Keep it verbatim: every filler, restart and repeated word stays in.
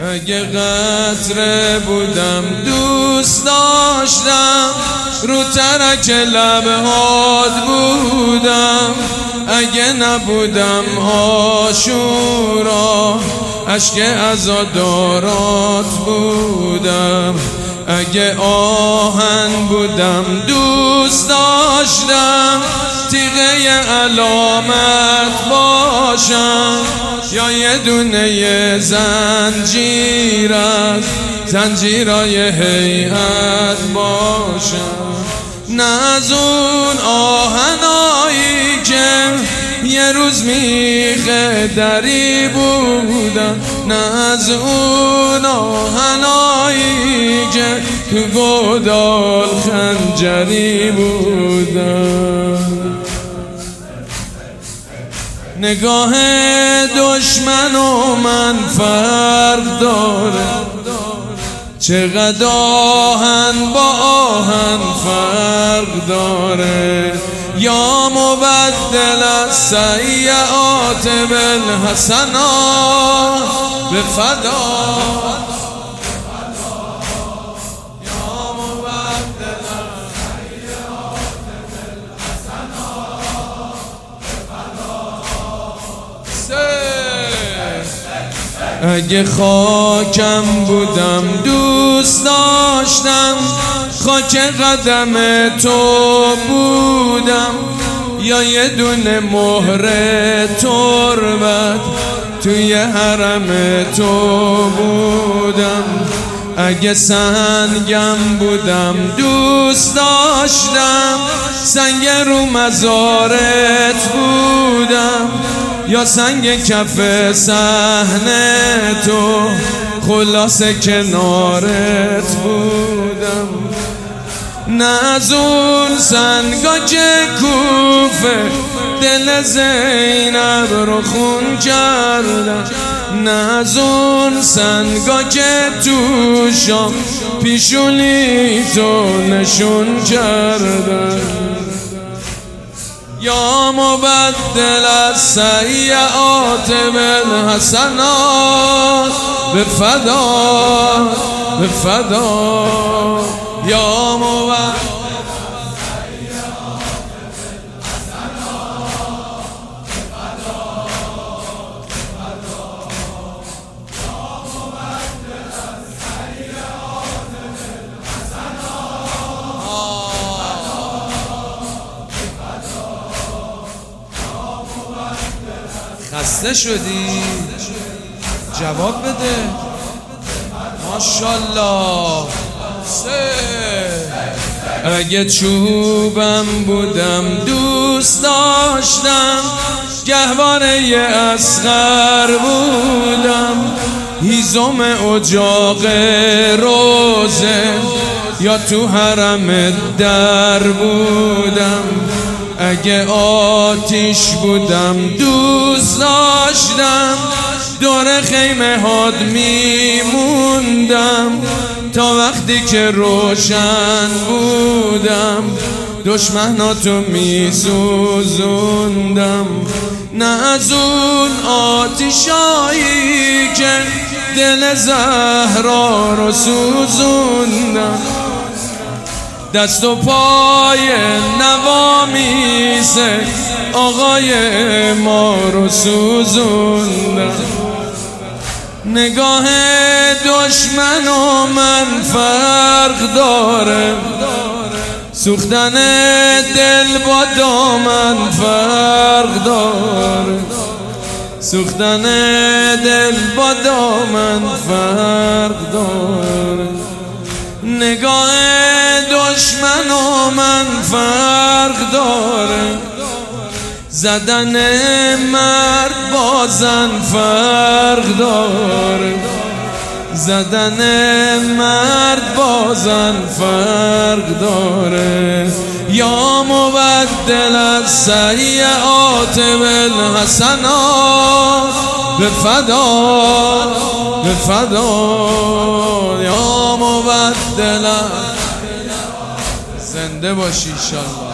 اگه قطره بودم دوست داشتم، رو ترک لبهات بودم. اگه نبودم عاشورا، اشک عزادارات بودم. اگه آهن بودم دوست داشتم، تیغه علامت باشم، یا یه دونه زنجیر از زنجیرای هیئت باشم. نه از اون آهنایی که یه روز میخه دری بودن، نه از اون آهنایی که تو گودال خنجری بودن. نگاه دشمن و من فرق داره، چقدر آهن با آهن فرق داره. یا مبدل السیئات بالحسنات به فدا، اگه خاکم بودم دوست داشتم، خاک قدم تو بودم، یا یه دونه مهر تربت توی حرم تو بودم. اگه سنگم بودم دوست داشتم، سنگ رو مزارت بودم، یا سنگ کف صحنه تو خلاص کنارت بودم. نه از اون سنگا که کوفه دل زینب رو خون کردن، نه از اون سنگا که تو شام پیشونی تو نشون کردن. یا مبدل السیئات بالحسنات به فدا، به فدا. یا مبدل خسته شدی؟ جواب بده. ماشالله. اگه چوبم بودم دوست داشتم، گهواره اصغر بودم، هیزم اجاق روزه یا تو حرم در بودم. اگه آتیش بودم دوست داشتم، دور خیمه هات میموندم، تا وقتی که روشن بودم دشمناتو میسوزوندم. نه از اون آتیشایی که دل زهرا رو سوزوندم، دست و پای نوامیس آقای ما رو سوزوندم. نگاه دشمن و من فرق داره، سوختن دل با دامن فرق داره، سوختن دل با دامن فرق داره. نگاه دشمن و من فرق داره، زدن مرد با زن فرق داره، زدن مرد با زن فرق داره. یا مبدل السیئات بالحسنات به فدا، به فدا. یا مبدل. زنده باشی انشالله.